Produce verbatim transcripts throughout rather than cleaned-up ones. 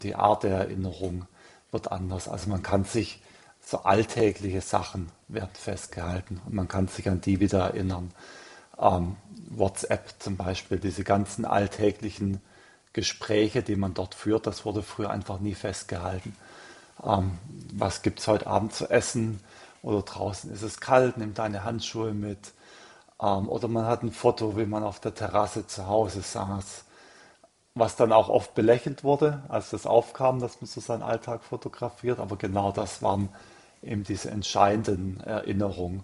Die Art der Erinnerung wird anders. Also man kann sich so alltägliche Sachen werden festgehalten und man kann sich an die wieder erinnern. Ähm, WhatsApp zum Beispiel, diese ganzen alltäglichen Gespräche, die man dort führt, das wurde früher einfach nie festgehalten. Ähm, was gibt es heute Abend zu essen? Oder draußen ist es kalt, nimm deine Handschuhe mit. Ähm, oder man hat ein Foto, wie man auf der Terrasse zu Hause saß, was dann auch oft belächelt wurde, als das aufkam, dass man so seinen Alltag fotografiert. Aber genau das waren eben diese entscheidenden Erinnerungen.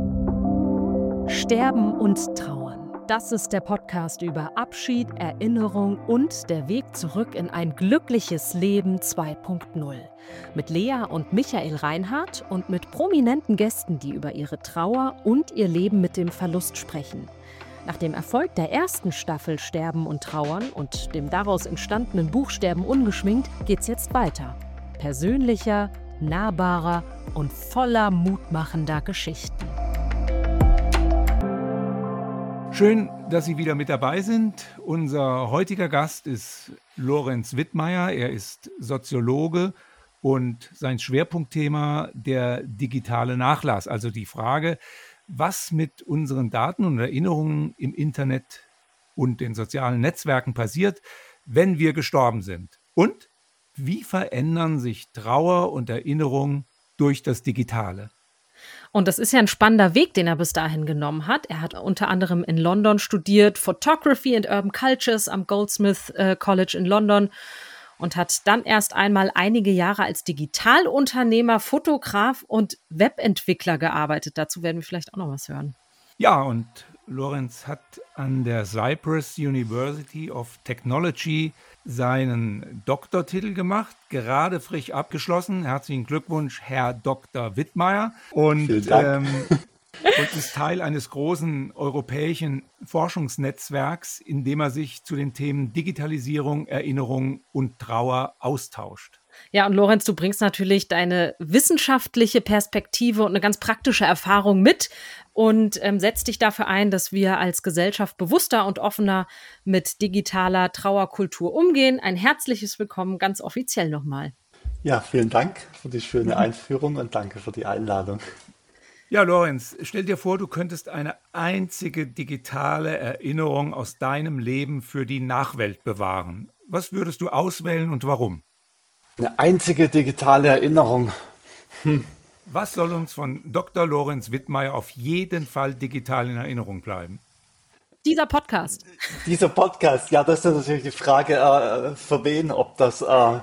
Sterben und Trauern. Das ist der Podcast über Abschied, Erinnerung und der Weg zurück in ein glückliches Leben zwei Punkt null. Mit Lea und Michael Reinhardt und mit prominenten Gästen, die über ihre Trauer und ihr Leben mit dem Verlust sprechen. Nach dem Erfolg der ersten Staffel Sterben und Trauern und dem daraus entstandenen Buch Sterben ungeschminkt geht's jetzt weiter. Persönlicher, nahbarer und voller mutmachender Geschichten. Schön, dass Sie wieder mit dabei sind. Unser heutiger Gast ist Lorenz Wittmeier. Er ist Soziologe und sein Schwerpunktthema der digitale Nachlass. Also die Frage, was mit unseren Daten und Erinnerungen im Internet und den sozialen Netzwerken passiert, wenn wir gestorben sind. Und wie verändern sich Trauer und Erinnerung durch das Digitale? Und das ist ja ein spannender Weg, den er bis dahin genommen hat. Er hat unter anderem in London studiert, Photography and Urban Cultures am Goldsmith äh, College in London und hat dann erst einmal einige Jahre als Digitalunternehmer, Fotograf und Webentwickler gearbeitet. Dazu werden wir vielleicht auch noch was hören. Ja, und Lorenz hat an der Cyprus University of Technology seinen Doktortitel gemacht, gerade frisch abgeschlossen. Herzlichen Glückwunsch, Herr Doktor Wittmeier. Und, Vielen Dank. Ähm, und ist Teil eines großen europäischen Forschungsnetzwerks, in dem er sich zu den Themen Digitalisierung, Erinnerung und Trauer austauscht. Ja, und Lorenz, du bringst natürlich deine wissenschaftliche Perspektive und eine ganz praktische Erfahrung mit und ähm, setzt dich dafür ein, dass wir als Gesellschaft bewusster und offener mit digitaler Trauerkultur umgehen. Ein herzliches Willkommen ganz offiziell nochmal. Ja, vielen Dank für die schöne Einführung und danke für die Einladung. Ja, Lorenz, stell dir vor, du könntest eine einzige digitale Erinnerung aus deinem Leben für die Nachwelt bewahren. Was würdest du auswählen und warum? Eine einzige digitale Erinnerung. Hm. Was soll uns von Doktor Lorenz Wittmeier auf jeden Fall digital in Erinnerung bleiben? Dieser Podcast. Dieser Podcast, ja, das ist natürlich die Frage, äh, für wen, ob das äh,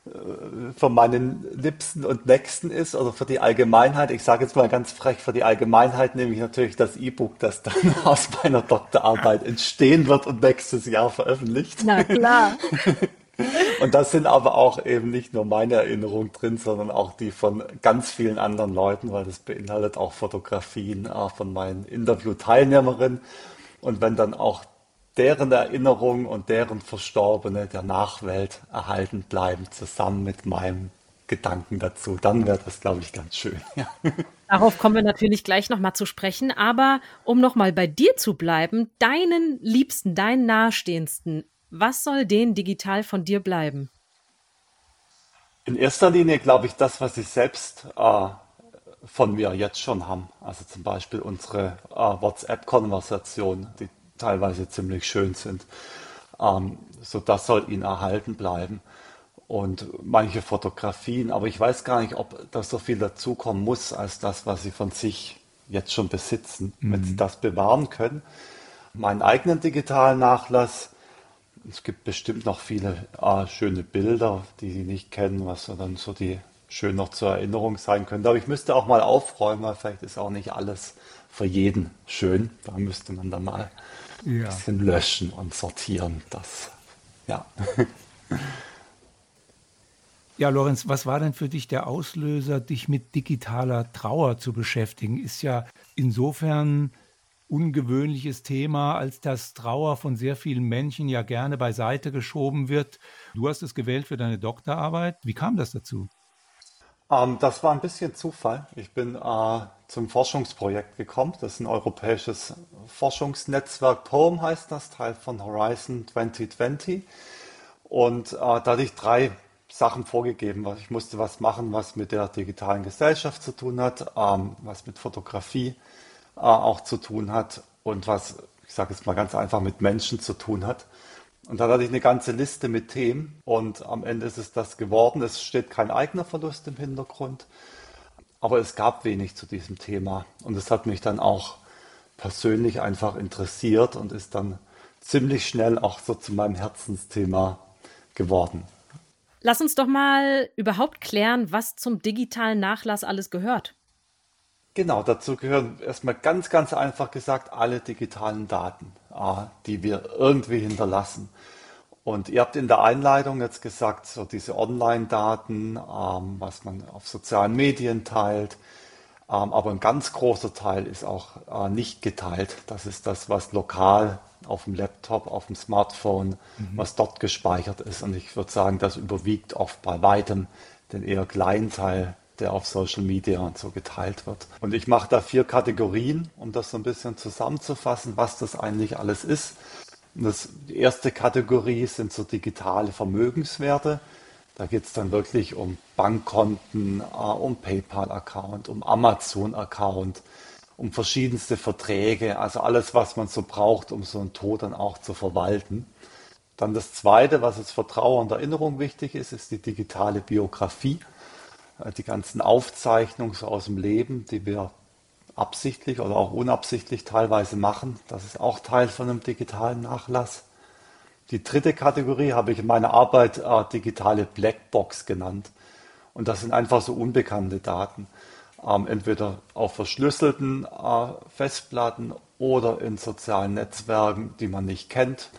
für meinen Liebsten und Nächsten ist oder für die Allgemeinheit. Ich sage jetzt mal ganz frech, für die Allgemeinheit nehme ich natürlich das E-Book, das dann aus meiner Doktorarbeit entstehen wird und nächstes Jahr veröffentlicht. Na klar. Und das sind aber auch eben nicht nur meine Erinnerungen drin, sondern auch die von ganz vielen anderen Leuten, weil das beinhaltet auch Fotografien äh, von meinen Interviewteilnehmerinnen. Und wenn dann auch deren Erinnerungen und deren Verstorbene der Nachwelt erhalten bleiben, zusammen mit meinem Gedanken dazu, dann wäre das, glaube ich, ganz schön. Ja. Darauf kommen wir natürlich gleich nochmal zu sprechen. Aber um nochmal bei dir zu bleiben, deinen Liebsten, deinen Nahestehendsten, was soll denen digital von dir bleiben? In erster Linie glaube ich das, was sie selbst äh, von mir jetzt schon haben. Also zum Beispiel unsere äh, WhatsApp-Konversationen, die teilweise ziemlich schön sind. Ähm, so das soll ihnen erhalten bleiben. Und manche Fotografien, aber ich weiß gar nicht, ob da so viel dazukommen muss, als das, was sie von sich jetzt schon besitzen, mhm. wenn sie das bewahren können. Meinen eigenen digitalen Nachlass. Es gibt bestimmt noch viele äh, schöne Bilder, die Sie nicht kennen, was so dann so die schön noch zur Erinnerung sein könnte. Aber ich müsste auch mal aufräumen, weil vielleicht ist auch nicht alles für jeden schön. Da müsste man dann mal ja. ein bisschen löschen und sortieren. Das, ja. Ja, Lorenz, was war denn für dich der Auslöser, dich mit digitaler Trauer zu beschäftigen? Ist ja insofern ungewöhnliches Thema, als dass Trauer von sehr vielen Menschen ja gerne beiseite geschoben wird. Du hast es gewählt für deine Doktorarbeit. Wie kam das dazu? Ähm, das war ein bisschen Zufall. Ich bin äh, zum Forschungsprojekt gekommen. Das ist ein europäisches Forschungsnetzwerk. P O E M heißt das, Teil von Horizon zwanzig zwanzig. Und äh, da hatte ich drei Sachen vorgegeben. Ich musste was machen, was mit der digitalen Gesellschaft zu tun hat, ähm, was mit Fotografie äh, auch zu tun hat und was, ich sage jetzt mal ganz einfach, mit Menschen zu tun hat. Und dann hatte ich eine ganze Liste mit Themen und am Ende ist es das geworden. Es steht kein eigener Verlust im Hintergrund, aber es gab wenig zu diesem Thema. Und es hat mich dann auch persönlich einfach interessiert und ist dann ziemlich schnell auch so zu meinem Herzensthema geworden. Lass uns doch mal überhaupt klären, was zum digitalen Nachlass alles gehört. Genau, dazu gehören erstmal ganz, ganz einfach gesagt alle digitalen Daten, äh, die wir irgendwie hinterlassen. Und ihr habt in der Einleitung jetzt gesagt, so diese Online-Daten, ähm, was man auf sozialen Medien teilt, ähm, aber ein ganz großer Teil ist auch äh, nicht geteilt. Das ist das, was lokal auf dem Laptop, auf dem Smartphone, mhm. was dort gespeichert ist. Und ich würde sagen, das überwiegt oft bei weitem den eher kleinen Teil, der auf Social Media und so geteilt wird. Und ich mache da vier Kategorien, um das so ein bisschen zusammenzufassen, was das eigentlich alles ist. Und das, die erste Kategorie sind so digitale Vermögenswerte. Da geht es dann wirklich um Bankkonten, äh, um PayPal-Account, um Amazon-Account, um verschiedenste Verträge, also alles, was man so braucht, um so einen Tod dann auch zu verwalten. Dann das Zweite, was jetzt für Trauer und Erinnerung wichtig ist, ist die digitale Biografie. Die ganzen Aufzeichnungen so aus dem Leben, die wir absichtlich oder auch unabsichtlich teilweise machen. Das ist auch Teil von einem digitalen Nachlass. Die dritte Kategorie habe ich in meiner Arbeit äh, digitale Blackbox genannt. Und das sind einfach so unbekannte Daten. Ähm, entweder auf verschlüsselten äh, Festplatten oder in sozialen Netzwerken, die man nicht kennt.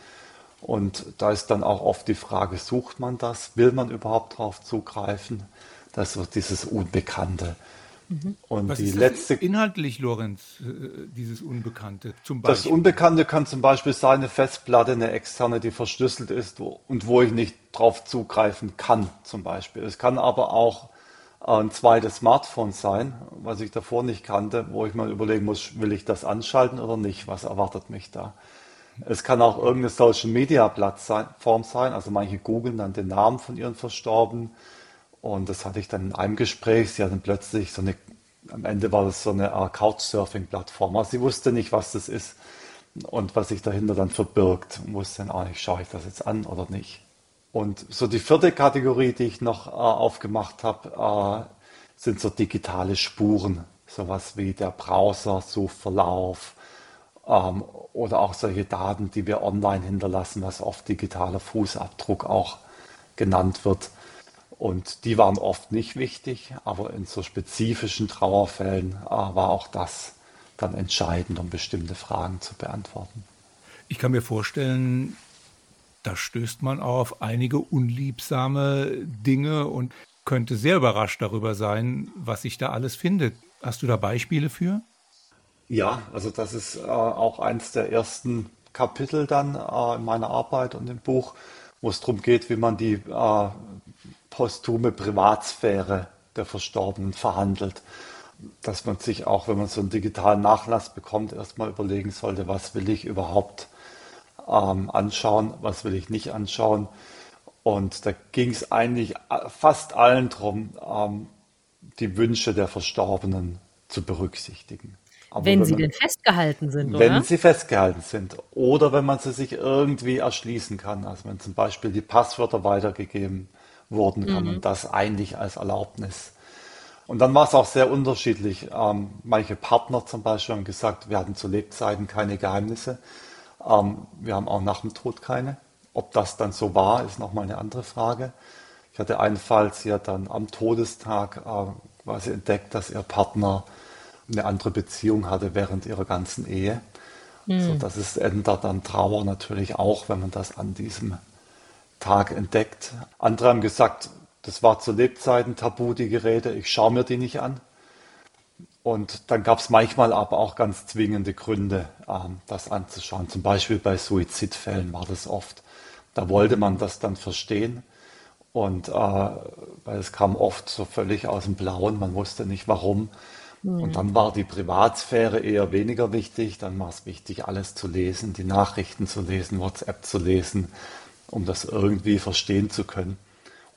Und da ist dann auch oft die Frage, sucht man das? Will man überhaupt darauf zugreifen? Das ist so dieses Unbekannte. Mhm. Und Was die ist das letzte inhaltlich, Lorenz, dieses Unbekannte zum Beispiel? Das Unbekannte kann zum Beispiel sein, eine Festplatte, eine externe, die verschlüsselt ist wo, und wo ich nicht drauf zugreifen kann, zum Beispiel. Es kann aber auch ein zweites Smartphone sein, was ich davor nicht kannte, wo ich mal überlegen muss, will ich das anschalten oder nicht? Was erwartet mich da? Es kann auch irgendeine Social-Media-Plattform sein, also manche googeln dann den Namen von ihren Verstorbenen. Und das hatte ich dann in einem Gespräch. Sie hatten plötzlich so eine, am Ende war das so eine uh, Couchsurfing-Plattform. Also sie wusste nicht, was das ist und was sich dahinter dann verbirgt. Und wusste dann auch nicht, schaue ich das jetzt an oder nicht. Und so die vierte Kategorie, die ich noch uh, aufgemacht habe, uh, sind so digitale Spuren. Sowas wie der Browser-Suchverlauf ähm, oder auch solche Daten, die wir online hinterlassen, was oft digitaler Fußabdruck auch genannt wird. Und die waren oft nicht wichtig, aber in so spezifischen Trauerfällen äh, war auch das dann entscheidend, um bestimmte Fragen zu beantworten. Ich kann mir vorstellen, da stößt man auf einige unliebsame Dinge und könnte sehr überrascht darüber sein, was sich da alles findet. Hast du da Beispiele für? Ja, also das ist äh, auch eins der ersten Kapitel dann äh, in meiner Arbeit und im Buch, wo es darum geht, wie man die äh, posthume Privatsphäre der Verstorbenen verhandelt. Dass man sich auch, wenn man so einen digitalen Nachlass bekommt, erstmal überlegen sollte, was will ich überhaupt ähm, anschauen, was will ich nicht anschauen. Und da ging es eigentlich fast allen darum, ähm, die Wünsche der Verstorbenen zu berücksichtigen. Aber wenn, wenn sie man, denn festgehalten sind, wenn oder? sie festgehalten sind. Oder wenn man sie sich irgendwie erschließen kann. Also wenn zum Beispiel die Passwörter weitergegeben wurden, kann mhm. man das eigentlich als Erlaubnis. Und dann war es auch sehr unterschiedlich. Ähm, manche Partner zum Beispiel haben gesagt, wir hatten zu Lebzeiten keine Geheimnisse. Ähm, wir haben auch nach dem Tod keine. Ob das dann so war, ist nochmal eine andere Frage. Ich hatte einen Fall, sie hat dann am Todestag äh, quasi entdeckt, dass ihr Partner eine andere Beziehung hatte während ihrer ganzen Ehe. Mhm. So, das ist, ändert dann Trauer natürlich auch, wenn man das an diesem Tag entdeckt. Andere haben gesagt, das war zu Lebzeiten tabu, die Geräte, ich schaue mir die nicht an. Und dann gab es manchmal aber auch ganz zwingende Gründe, ähm, das anzuschauen. Zum Beispiel bei Suizidfällen war das oft. Da wollte man das dann verstehen. Und äh, weil es kam oft so völlig aus dem Blauen, man wusste nicht warum. Mhm. Und dann war die Privatsphäre eher weniger wichtig. Dann war es wichtig, alles zu lesen, die Nachrichten zu lesen, WhatsApp zu lesen, um das irgendwie verstehen zu können.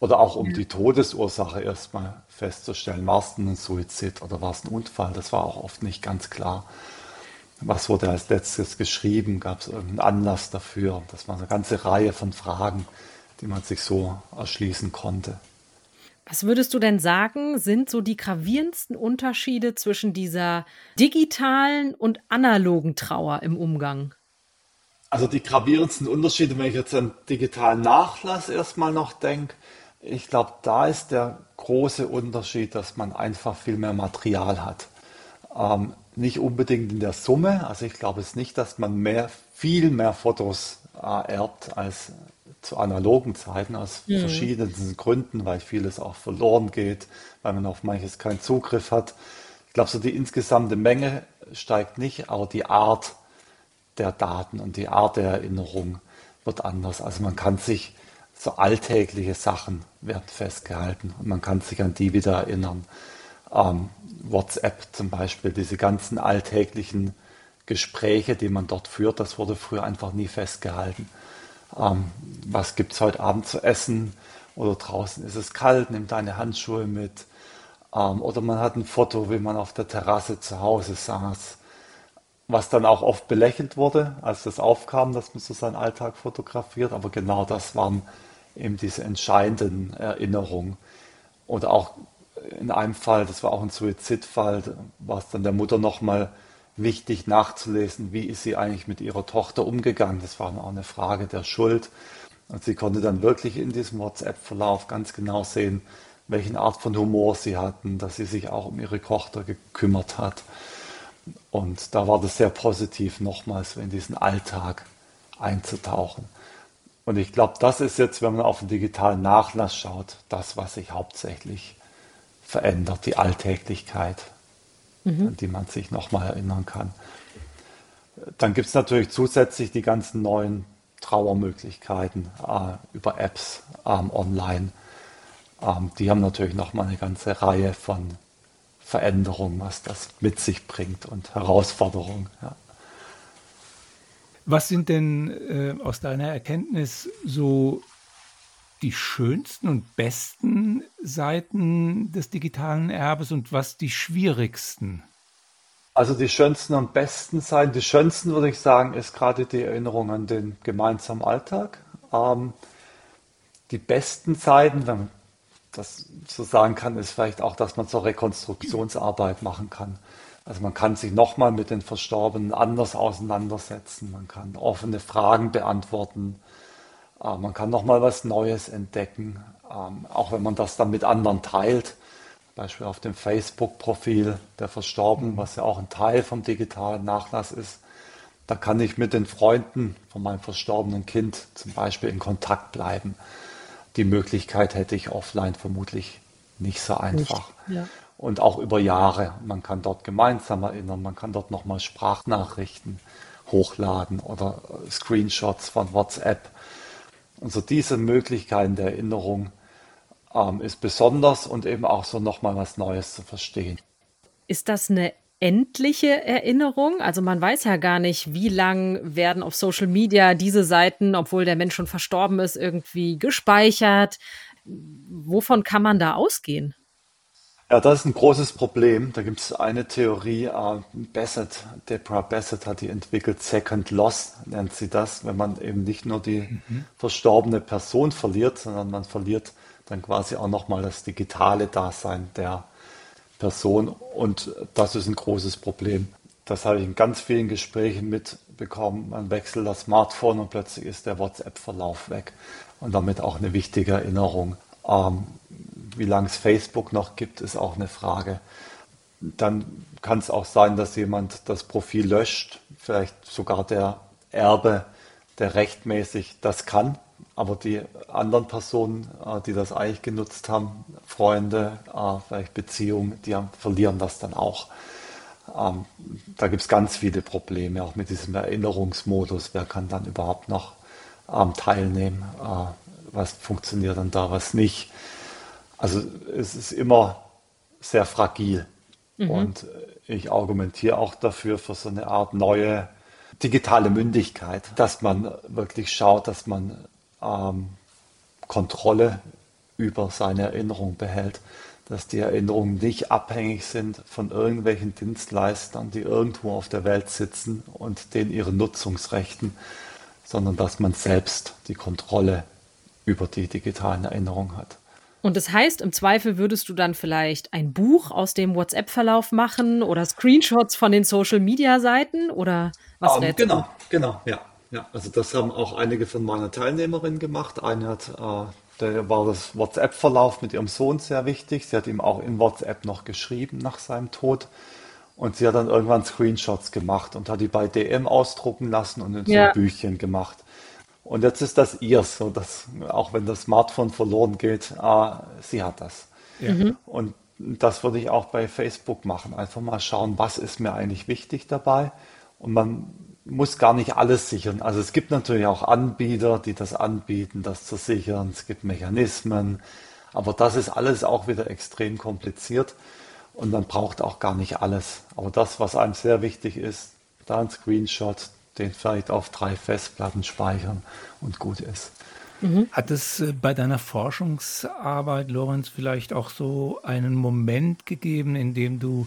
Oder auch um Ja. die Todesursache erstmal festzustellen. War es denn ein Suizid oder war es ein Unfall? Das war auch oft nicht ganz klar. Was wurde als letztes geschrieben? Gab es irgendeinen Anlass dafür? Das war eine ganze Reihe von Fragen, die man sich so erschließen konnte. Was würdest du denn sagen, sind so die gravierendsten Unterschiede zwischen dieser digitalen und analogen Trauer im Umgang? Also die gravierendsten Unterschiede, wenn ich jetzt an digitalen Nachlass erstmal noch denke, ich glaube, da ist der große Unterschied, dass man einfach viel mehr Material hat. Ähm, nicht unbedingt in der Summe, also ich glaube es nicht, dass man mehr, viel mehr Fotos äh, erbt als zu analogen Zeiten, aus Mhm. verschiedensten Gründen, weil vieles auch verloren geht, weil man auf manches keinen Zugriff hat. Ich glaube, so die insgesamte Menge steigt nicht, aber die Art der Daten und die Art der Erinnerung wird anders. Also man kann sich so alltägliche Sachen werden festgehalten und man kann sich an die wieder erinnern. Ähm, WhatsApp zum Beispiel, diese ganzen alltäglichen Gespräche, die man dort führt, das wurde früher einfach nie festgehalten. Ähm, was gibt es heute Abend zu essen? Oder draußen ist es kalt, nimm deine Handschuhe mit. Ähm, oder man hat ein Foto, wie man auf der Terrasse zu Hause saß, was dann auch oft belächelt wurde, als das aufkam, dass man so seinen Alltag fotografiert. Aber genau das waren eben diese entscheidenden Erinnerungen. Oder auch in einem Fall, das war auch ein Suizidfall, da war es dann der Mutter nochmal wichtig nachzulesen, wie ist sie eigentlich mit ihrer Tochter umgegangen. Das war auch eine Frage der Schuld. Und sie konnte dann wirklich in diesem WhatsApp-Verlauf ganz genau sehen, welche Art von Humor sie hatten, dass sie sich auch um ihre Tochter gekümmert hat. Und da war das sehr positiv, nochmals in diesen Alltag einzutauchen. Und ich glaube, das ist jetzt, wenn man auf den digitalen Nachlass schaut, das, was sich hauptsächlich verändert, die Alltäglichkeit, an die man sich nochmal erinnern kann. Dann gibt es natürlich zusätzlich die ganzen neuen Trauermöglichkeiten äh, über Apps ähm, online. Ähm, die haben natürlich nochmal eine ganze Reihe von Veränderungen, was das mit sich bringt und Herausforderungen. Ja. Was sind denn äh, aus deiner Erkenntnis so die schönsten und besten Seiten des digitalen Erbes und was die schwierigsten? Also die schönsten und besten Seiten, die schönsten würde ich sagen, ist gerade die Erinnerung an den gemeinsamen Alltag. Ähm, die besten Seiten, wenn man das so sagen kann, ist vielleicht auch, dass man so Rekonstruktionsarbeit machen kann. Also man kann sich nochmal mit den Verstorbenen anders auseinandersetzen, man kann offene Fragen beantworten, äh, man kann nochmal was Neues entdecken, ähm, auch wenn man das dann mit anderen teilt. Zum Beispiel auf dem Facebook-Profil der Verstorbenen, was ja auch ein Teil vom digitalen Nachlass ist. Da kann ich mit den Freunden von meinem verstorbenen Kind zum Beispiel in Kontakt bleiben. Die Möglichkeit hätte ich offline vermutlich nicht so Nicht. einfach. Ja. Und auch über Jahre. Man kann dort gemeinsam erinnern, man kann dort nochmal Sprachnachrichten hochladen oder Screenshots von WhatsApp. Und so diese Möglichkeiten der Erinnerung ähm, ist besonders und eben auch so nochmal was Neues zu verstehen. Ist das eine endliche Erinnerung? Also, man weiß ja gar nicht, wie lang werden auf Social Media diese Seiten, obwohl der Mensch schon verstorben ist, irgendwie gespeichert. Wovon kann man da ausgehen? Ja, das ist ein großes Problem. Da gibt es eine Theorie, äh, Bassett, Deborah Bassett hat die entwickelt, Second Loss nennt sie das, wenn man eben nicht nur die Mhm. verstorbene Person verliert, sondern man verliert dann quasi auch nochmal das digitale Dasein der Person. Und das ist ein großes Problem. Das habe ich in ganz vielen Gesprächen mitbekommen. Man wechselt das Smartphone und plötzlich ist der WhatsApp-Verlauf weg und damit auch eine wichtige Erinnerung. Ähm, wie lange es Facebook noch gibt, ist auch eine Frage. Dann kann es auch sein, dass jemand das Profil löscht, vielleicht sogar der Erbe, der rechtmäßig das kann, aber die anderen Personen, äh, die das eigentlich genutzt haben, Freunde, äh, vielleicht Beziehungen, die haben, verlieren das dann auch. Ähm, da gibt es ganz viele Probleme, auch mit diesem Erinnerungsmodus. Wer kann dann überhaupt noch ähm, teilnehmen? Äh, was funktioniert dann da, was nicht? Also es ist immer sehr fragil. Mhm. Und ich argumentiere auch dafür, für so eine Art neue digitale Mündigkeit, dass man wirklich schaut, dass man ähm, Kontrolle über seine Erinnerung behält, dass die Erinnerungen nicht abhängig sind von irgendwelchen Dienstleistern, die irgendwo auf der Welt sitzen und denen ihre Nutzungsrechten, sondern dass man selbst die Kontrolle über die digitalen Erinnerungen hat. Und das heißt, im Zweifel würdest du dann vielleicht ein Buch aus dem WhatsApp-Verlauf machen oder Screenshots von den Social-Media-Seiten oder was Ähm, rätst du? genau, genau, ja. Ja, also das haben auch einige von meiner Teilnehmerinnen gemacht. Eine hat, äh, der war das WhatsApp-Verlauf mit ihrem Sohn sehr wichtig. Sie hat ihm auch in WhatsApp noch geschrieben nach seinem Tod. Und sie hat dann irgendwann Screenshots gemacht und hat die bei D M ausdrucken lassen und in so ein Ja. Büchchen gemacht. Und jetzt ist das ihrs, so dass auch wenn das Smartphone verloren geht, äh, sie hat das. Ja. Und das würde ich auch bei Facebook machen. Einfach mal schauen, was ist mir eigentlich wichtig dabei. Und man muss gar nicht alles sichern. Also es gibt natürlich auch Anbieter, die das anbieten, das zu sichern. Es gibt Mechanismen. Aber das ist alles auch wieder extrem kompliziert. Und man braucht auch gar nicht alles. Aber das, was einem sehr wichtig ist, da ein Screenshot, den vielleicht auf drei Festplatten speichern und gut ist. Hat es äh, bei deiner Forschungsarbeit, Lorenz, vielleicht auch so einen Moment gegeben, in dem du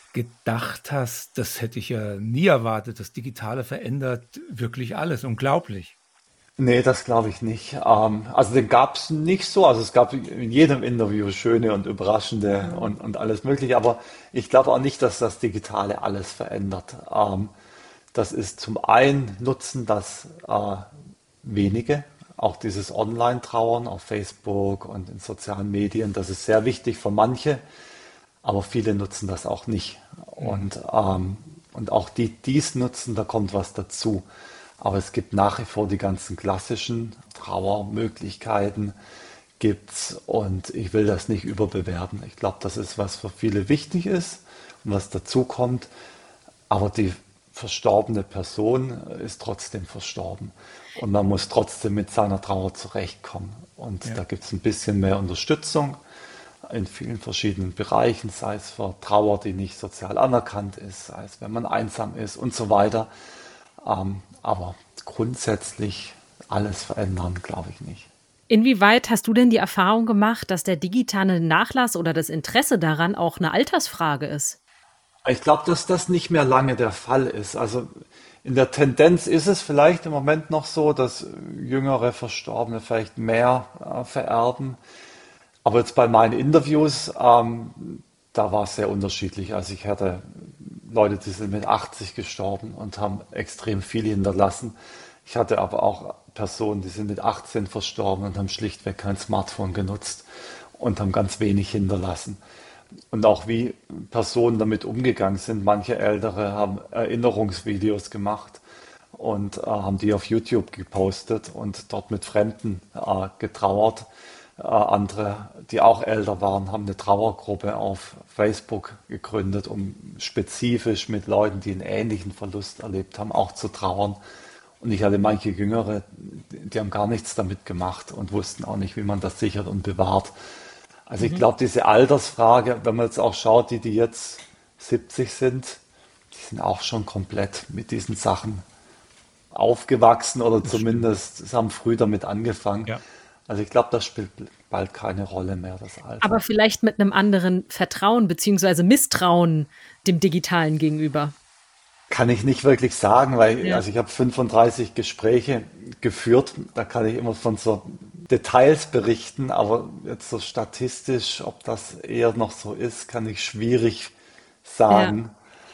gedacht hast, das hätte ich ja nie erwartet, das Digitale verändert wirklich alles, unglaublich. Nee, das glaube ich nicht. Ähm, also den gab es nicht so. Also es gab in jedem Interview schöne und überraschende und, und alles mögliche. Aber ich glaube auch nicht, dass das Digitale alles verändert. Ähm, das ist zum einen nutzen das äh, wenige, auch dieses Online-Trauern auf Facebook und in sozialen Medien. Das ist sehr wichtig für manche, aber viele nutzen das auch nicht. Und, ähm, und auch die, die es nutzen, da kommt was dazu. Aber es gibt nach wie vor die ganzen klassischen Trauermöglichkeiten gibt's und ich will das nicht überbewerten. Ich glaube, das ist, was für viele wichtig ist und was dazu kommt. Aber die verstorbene Person ist trotzdem verstorben und man muss trotzdem mit seiner Trauer zurechtkommen. Und Ja. da gibt es ein bisschen mehr Unterstützung in vielen verschiedenen Bereichen, sei es für Trauer, die nicht sozial anerkannt ist, sei es, wenn man einsam ist und so weiter. Ähm, aber grundsätzlich alles verändern, glaube ich nicht. Inwieweit hast du denn die Erfahrung gemacht, dass der digitale Nachlass oder das Interesse daran auch eine Altersfrage ist? Ich glaube, dass das nicht mehr lange der Fall ist. Also in der Tendenz ist es vielleicht im Moment noch so, dass jüngere Verstorbene vielleicht mehr äh, vererben. Aber jetzt bei meinen Interviews, ähm, da war es sehr unterschiedlich. Also ich hatte Leute, die sind mit achtzig gestorben und haben extrem viel hinterlassen. Ich hatte aber auch Personen, die sind mit achtzehn verstorben und haben schlichtweg kein Smartphone genutzt und haben ganz wenig hinterlassen. Und auch wie Personen damit umgegangen sind. Manche Ältere haben Erinnerungsvideos gemacht und äh, haben die auf YouTube gepostet und dort mit Fremden äh, getrauert. Äh, andere, die auch älter waren, haben eine Trauergruppe auf Facebook gegründet, um spezifisch mit Leuten, die einen ähnlichen Verlust erlebt haben, auch zu trauern. Und ich hatte manche Jüngere, die haben gar nichts damit gemacht und wussten auch nicht, wie man das sichert und bewahrt. Also ich glaube, diese Altersfrage, wenn man jetzt auch schaut, die, die jetzt siebzig sind, die sind auch schon komplett mit diesen Sachen aufgewachsen oder zumindest es haben früh damit angefangen. Ja. Also ich glaube, das spielt bald keine Rolle mehr, das Alter. Aber vielleicht mit einem anderen Vertrauen bzw. Misstrauen dem Digitalen gegenüber. Kann ich nicht wirklich sagen, weil Ja. also ich habe fünfunddreißig Gespräche geführt, da kann ich immer von so Details berichten, aber jetzt so statistisch, ob das eher noch so ist, kann ich schwierig sagen.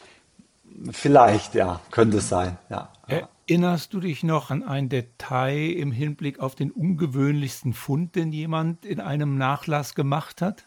Vielleicht, ja, könnte sein, ja. Ja. Erinnerst du dich noch an ein Detail im Hinblick auf den ungewöhnlichsten Fund, den jemand in einem Nachlass gemacht hat?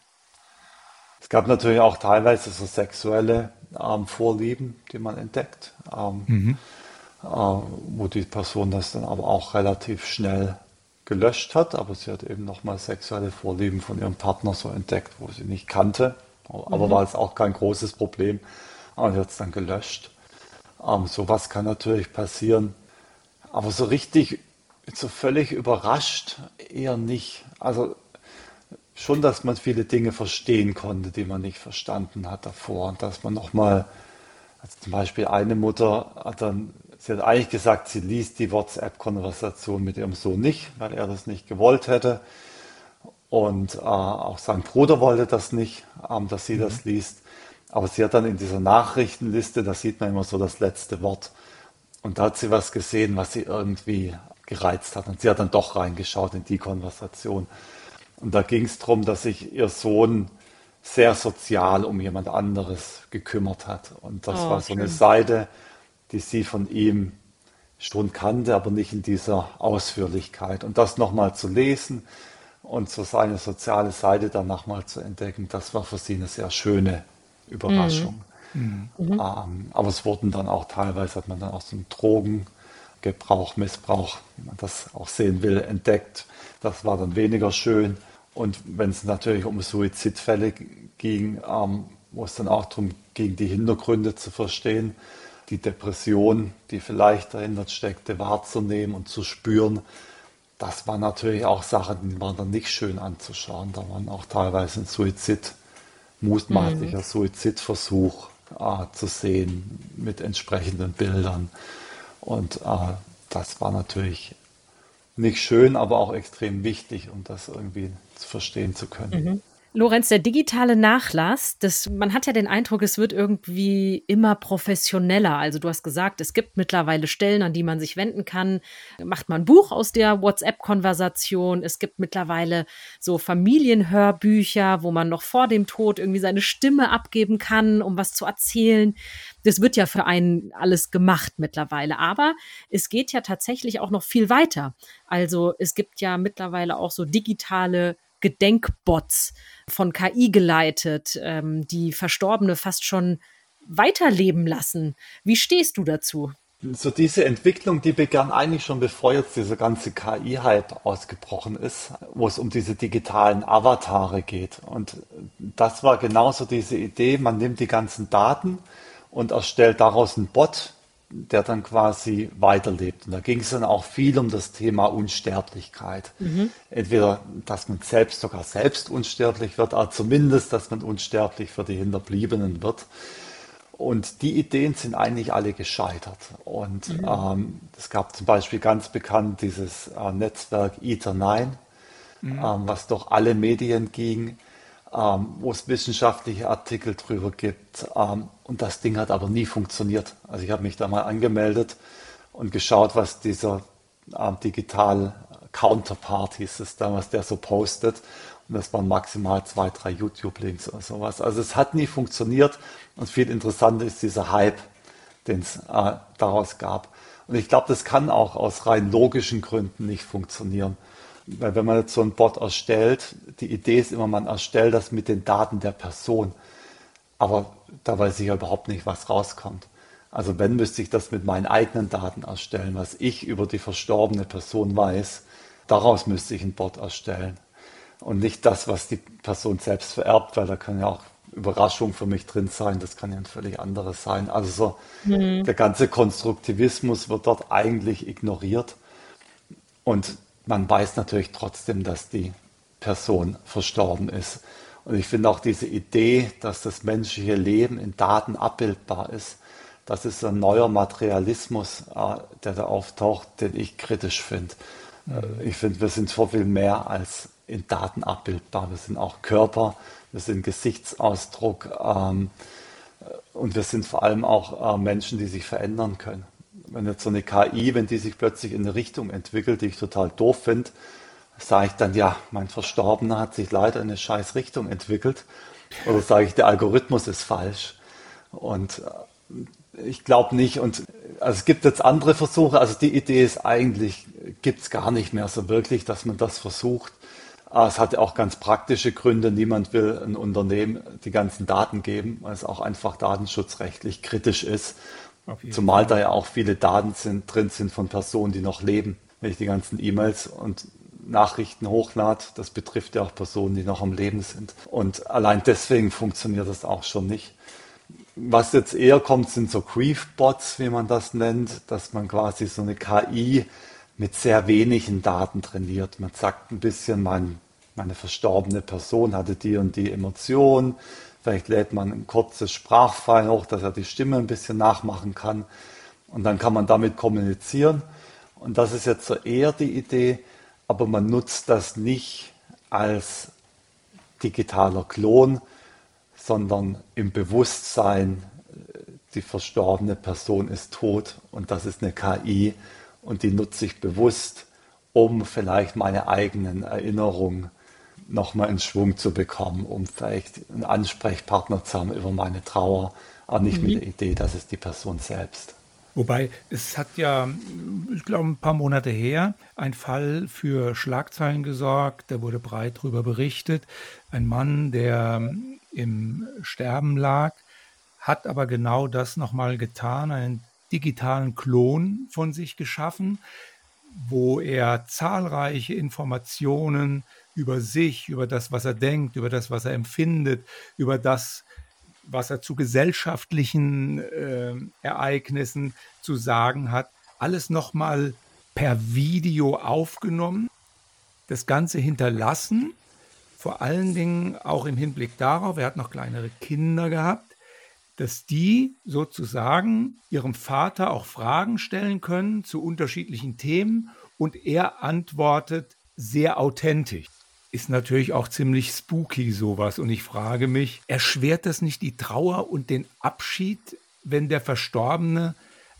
Es gab natürlich auch teilweise so sexuelle ähm, Vorlieben, die man entdeckt, ähm, äh, wo die Person das dann aber auch relativ schnell gelöscht hat, aber sie hat eben nochmal sexuelle Vorlieben von ihrem Partner so entdeckt, wo sie nicht kannte, aber war jetzt auch kein großes Problem, aber sie hat es dann gelöscht. Ähm, sowas kann natürlich passieren, aber so richtig, so völlig überrascht eher nicht. Also schon, dass man viele Dinge verstehen konnte, die man nicht verstanden hat davor. Und dass man nochmal, also zum Beispiel eine Mutter hat dann, sie hat eigentlich gesagt, sie liest die WhatsApp-Konversation mit ihrem Sohn nicht, weil er das nicht gewollt hätte. Und äh, auch sein Bruder wollte das nicht, ähm, dass sie das liest. Aber sie hat dann in dieser Nachrichtenliste, da sieht man immer so das letzte Wort. Und da hat sie was gesehen, was sie irgendwie gereizt hat. Und sie hat dann doch reingeschaut in die Konversation. Und da ging es darum, dass sich ihr Sohn sehr sozial um jemand anderes gekümmert hat. Und das Oh, war so eine schön. Seite, die sie von ihm schon kannte, aber nicht in dieser Ausführlichkeit. Und das nochmal zu lesen und so seine soziale Seite dann nochmal zu entdecken, das war für sie eine sehr schöne Überraschung. Ähm, aber es wurden dann auch teilweise, hat man dann auch so einen Drogengebrauch, Missbrauch, wie man das auch sehen will, entdeckt. Das war dann weniger schön. Und wenn es natürlich um Suizidfälle ging, ähm, wo es dann auch darum ging, die Hintergründe zu verstehen, die Depression, die vielleicht dahinter steckte, wahrzunehmen und zu spüren, das waren natürlich auch Sachen, die waren dann nicht schön anzuschauen. Da waren auch teilweise ein Suizid, mutmaßlicher Suizidversuch äh, zu sehen mit entsprechenden Bildern. Und äh, das war natürlich nicht schön, aber auch extrem wichtig, um das irgendwie zu verstehen zu können. Lorenz, der digitale Nachlass, das, man hat ja den Eindruck, es wird irgendwie immer professioneller. Also du hast gesagt, es gibt mittlerweile Stellen, an die man sich wenden kann. Macht man ein Buch aus der WhatsApp-Konversation. Es gibt mittlerweile so Familienhörbücher, wo man noch vor dem Tod irgendwie seine Stimme abgeben kann, um was zu erzählen. Das wird ja für einen alles gemacht mittlerweile. Aber es geht ja tatsächlich auch noch viel weiter. Also es gibt ja mittlerweile auch so digitale Gedenkbots von K I geleitet, ähm, die Verstorbene fast schon weiterleben lassen. Wie stehst du dazu? So diese Entwicklung, die begann eigentlich schon bevor jetzt dieser ganze K I-Hype ausgebrochen ist, wo es um diese digitalen Avatare geht. Und das war genauso diese Idee, man nimmt die ganzen Daten und erstellt daraus einen Bot, der dann quasi weiterlebt. Und da ging es dann auch viel um das Thema Unsterblichkeit. Entweder, dass man selbst sogar selbst unsterblich wird, aber zumindest, dass man unsterblich für die Hinterbliebenen wird. Und die Ideen sind eigentlich alle gescheitert. Und ähm, es gab zum Beispiel ganz bekannt dieses äh, Netzwerk Ether neun, ähm, was durch alle Medien ging, ähm, wo es wissenschaftliche Artikel drüber gibt. Ähm, und das Ding hat aber nie funktioniert. Also ich habe mich da mal angemeldet und geschaut, was dieser ähm, digital Counterpart hieß es damals, der so postet. Und das waren maximal zwei, drei YouTube-Links oder sowas. Also es hat nie funktioniert. Und viel interessanter ist dieser Hype, den es äh, daraus gab. Und ich glaube, das kann auch aus rein logischen Gründen nicht funktionieren. Weil wenn man jetzt so einen Bot erstellt, die Idee ist immer, man erstellt das mit den Daten der Person. Aber da weiß ich ja überhaupt nicht, was rauskommt. Also wenn, müsste ich das mit meinen eigenen Daten erstellen, was ich über die verstorbene Person weiß. Daraus müsste ich einen Bot erstellen. Und nicht das, was die Person selbst vererbt, weil da kann ja auch Überraschung für mich drin sein, das kann ja ein völlig anderes sein. Also so, der ganze Konstruktivismus wird dort eigentlich ignoriert. Und man weiß natürlich trotzdem, dass die Person verstorben ist. Und ich finde auch diese Idee, dass das menschliche Leben in Daten abbildbar ist, das ist ein neuer Materialismus, äh, der da auftaucht, den ich kritisch finde. Äh, ich finde, wir sind so viel mehr als in Daten abbildbar. Wir sind auch Körper, wir sind Gesichtsausdruck ähm, und wir sind vor allem auch äh, Menschen, die sich verändern können. Wenn jetzt so eine K I, wenn die sich plötzlich in eine Richtung entwickelt, die ich total doof finde, sage ich dann, ja, mein Verstorbener hat sich leider in eine scheiß Richtung entwickelt. Oder sage ich, der Algorithmus ist falsch. Und äh, ich glaube nicht. Und also es gibt jetzt andere Versuche. Also die Idee ist eigentlich, gibt es gar nicht mehr so wirklich, dass man das versucht. Äh, es hat ja auch ganz praktische Gründe. Niemand will ein Unternehmen die ganzen Daten geben, weil es auch einfach datenschutzrechtlich kritisch ist. Zumal da ja auch viele Daten sind, drin sind von Personen, die noch leben. Wenn ich die ganzen E-Mails und Nachrichten hochlade, das betrifft ja auch Personen, die noch am Leben sind. Und allein deswegen funktioniert das auch schon nicht. Was jetzt eher kommt, sind so Grief-Bots, wie man das nennt, dass man quasi so eine K I mit sehr wenigen Daten trainiert. Man sagt ein bisschen, mein, meine verstorbene Person hatte die und die Emotion. Vielleicht lädt man ein kurzes Sprachfile hoch, dass er die Stimme ein bisschen nachmachen kann. Und dann kann man damit kommunizieren. Und das ist jetzt so eher die Idee, aber man nutzt das nicht als digitaler Klon, sondern im Bewusstsein, die verstorbene Person ist tot und das ist eine K I und die nutze ich bewusst, um vielleicht meine eigenen Erinnerungen nochmal in Schwung zu bekommen, um vielleicht einen Ansprechpartner zu haben über meine Trauer, aber nicht mit der Idee, das ist die Person selbst. Wobei, es hat ja, ich glaube, ein paar Monate her ein Fall für Schlagzeilen gesorgt, da wurde breit darüber berichtet. Ein Mann, der im Sterben lag, hat aber genau das nochmal getan, einen digitalen Klon von sich geschaffen, wo er zahlreiche Informationen über sich, über das, was er denkt, über das, was er empfindet, über das, was er zu gesellschaftlichen äh, Ereignissen zu sagen hat, alles nochmal per Video aufgenommen, das Ganze hinterlassen, vor allen Dingen auch im Hinblick darauf, er hat noch kleinere Kinder gehabt, dass die sozusagen ihrem Vater auch Fragen stellen können zu unterschiedlichen Themen und er antwortet sehr authentisch. Ist natürlich auch ziemlich spooky sowas und ich frage mich, erschwert das nicht die Trauer und den Abschied, wenn der Verstorbene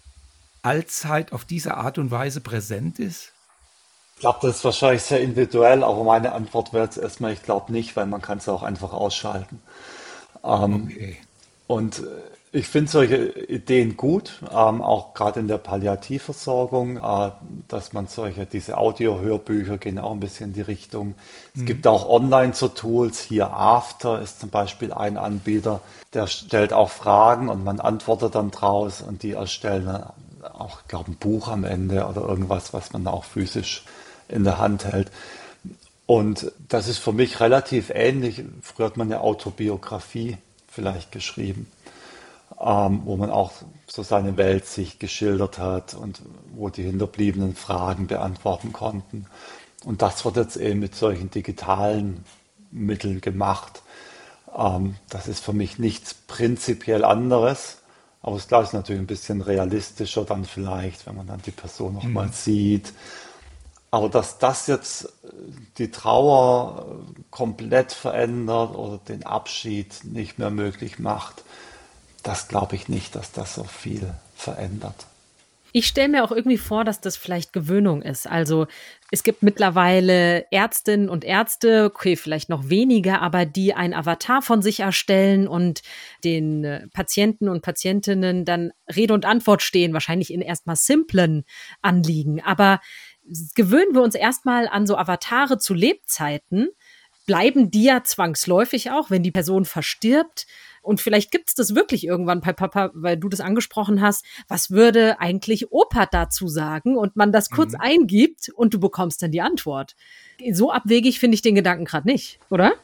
allzeit auf diese Art und Weise präsent ist? Ich glaube, das ist wahrscheinlich sehr individuell, aber meine Antwort wäre jetzt erstmal, ich glaube nicht, weil man kann es auch einfach ausschalten. Ähm, Okay. Und ich finde solche Ideen gut, ähm, auch gerade in der Palliativversorgung, äh, dass man solche, diese Audio-Hörbücher gehen auch ein bisschen in die Richtung. Es gibt auch online so Tools, hier After ist zum Beispiel ein Anbieter, der stellt auch Fragen und man antwortet dann draus und die erstellen dann auch, ich glaube, ein Buch am Ende oder irgendwas, was man auch physisch in der Hand hält. Und das ist für mich relativ ähnlich. Früher hat man eine Autobiografie vielleicht geschrieben, ähm, wo man auch so seine Welt sich geschildert hat und wo die Hinterbliebenen Fragen beantworten konnten. Und das wird jetzt eben mit solchen digitalen Mitteln gemacht. Ähm, das ist für mich nichts prinzipiell anderes, aber es ist natürlich ein bisschen realistischer dann vielleicht, wenn man dann die Person noch mal sieht. Aber dass das jetzt die Trauer komplett verändert oder den Abschied nicht mehr möglich macht, das glaube ich nicht, dass das so viel verändert. Ich stelle mir auch irgendwie vor, dass das vielleicht Gewöhnung ist. Also es gibt mittlerweile Ärztinnen und Ärzte, okay, vielleicht noch weniger, aber die ein Avatar von sich erstellen und den Patienten und Patientinnen dann Rede und Antwort stehen, wahrscheinlich in erstmal simplen Anliegen. Aber gewöhnen wir uns erstmal an so Avatare zu Lebzeiten, bleiben die ja zwangsläufig auch, wenn die Person verstirbt. Und vielleicht gibt es das wirklich irgendwann bei Papa, weil du das angesprochen hast. Was würde eigentlich Opa dazu sagen? Und man das kurz mhm. eingibt und du bekommst dann die Antwort. So abwegig finde ich den Gedanken gerade nicht, oder?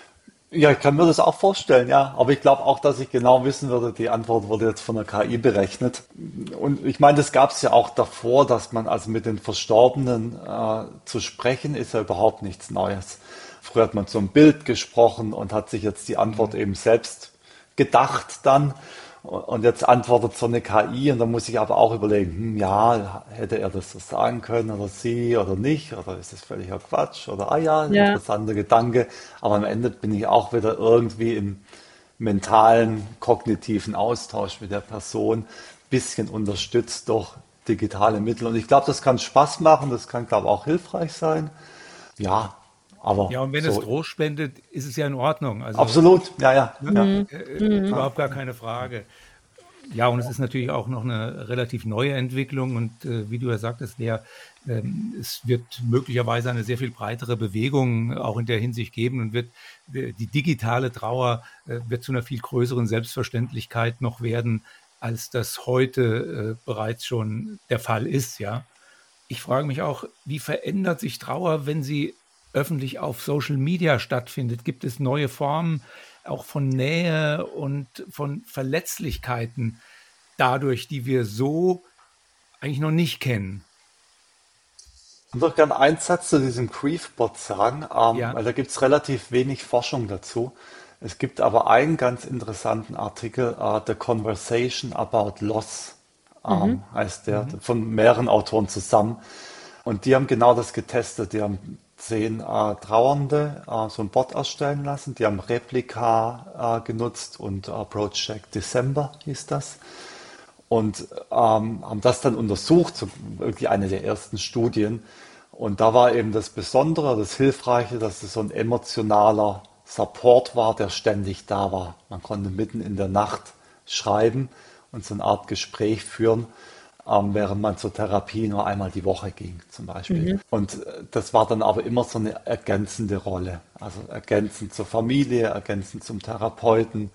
Ja, ich kann mir das auch vorstellen, ja. Aber ich glaube auch, dass ich genau wissen würde, die Antwort wurde jetzt von der K I berechnet. Und ich meine, das gab es ja auch davor, dass man also mit den Verstorbenen äh, zu sprechen, ist ja überhaupt nichts Neues. Früher hat man zum Bild gesprochen und hat sich jetzt die Antwort eben selbst gedacht dann. Und jetzt antwortet so eine K I und da muss ich aber auch überlegen, hm, ja, hätte er das so sagen können oder sie oder nicht oder ist das völliger Quatsch oder ah ja, ein Ja. interessanter Gedanke. Aber am Ende bin ich auch wieder irgendwie im mentalen, kognitiven Austausch mit der Person, bisschen unterstützt durch digitale Mittel. Und ich glaube, das kann Spaß machen, das kann, glaube ich, auch hilfreich sein. Ja, aber Ja, und wenn so, es Trost spendet, ist es ja in Ordnung. Also, absolut, ja, ja, ne, ja. äh, äh, überhaupt gar keine Frage. Ja, und es ist natürlich auch noch eine relativ neue Entwicklung und äh, wie du ja sagtest, Lea, ähm, es wird möglicherweise eine sehr viel breitere Bewegung auch in der Hinsicht geben und wird äh, die digitale Trauer äh, wird zu einer viel größeren Selbstverständlichkeit noch werden, als das heute äh, bereits schon der Fall ist, ja. Ich frage mich auch, wie verändert sich Trauer, wenn sie öffentlich auf Social Media stattfindet? Gibt es neue Formen auch von Nähe und von Verletzlichkeiten dadurch, die wir so eigentlich noch nicht kennen? Ich würde gerne einen Satz zu diesem Griefbot sagen, ähm, Ja. weil da gibt es relativ wenig Forschung dazu. Es gibt aber einen ganz interessanten Artikel, äh, The Conversation About Loss, ähm, heißt der, von mehreren Autoren zusammen. Und die haben genau das getestet. Die haben zehn äh, Trauernde äh, so ein Bot erstellen lassen. Die haben Replika äh, genutzt und äh, Project December hieß das. Und ähm, haben das dann untersucht, so irgendwie eine der ersten Studien. Und da war eben das Besondere, das Hilfreiche, dass es so ein emotionaler Support war, der ständig da war. Man konnte mitten in der Nacht schreiben und so eine Art Gespräch führen, ähm, während man zur Therapie nur einmal die Woche ging, zum Beispiel. Mhm. Und äh, das war dann aber immer so eine ergänzende Rolle. Also ergänzend zur Familie, ergänzend zum Therapeuten.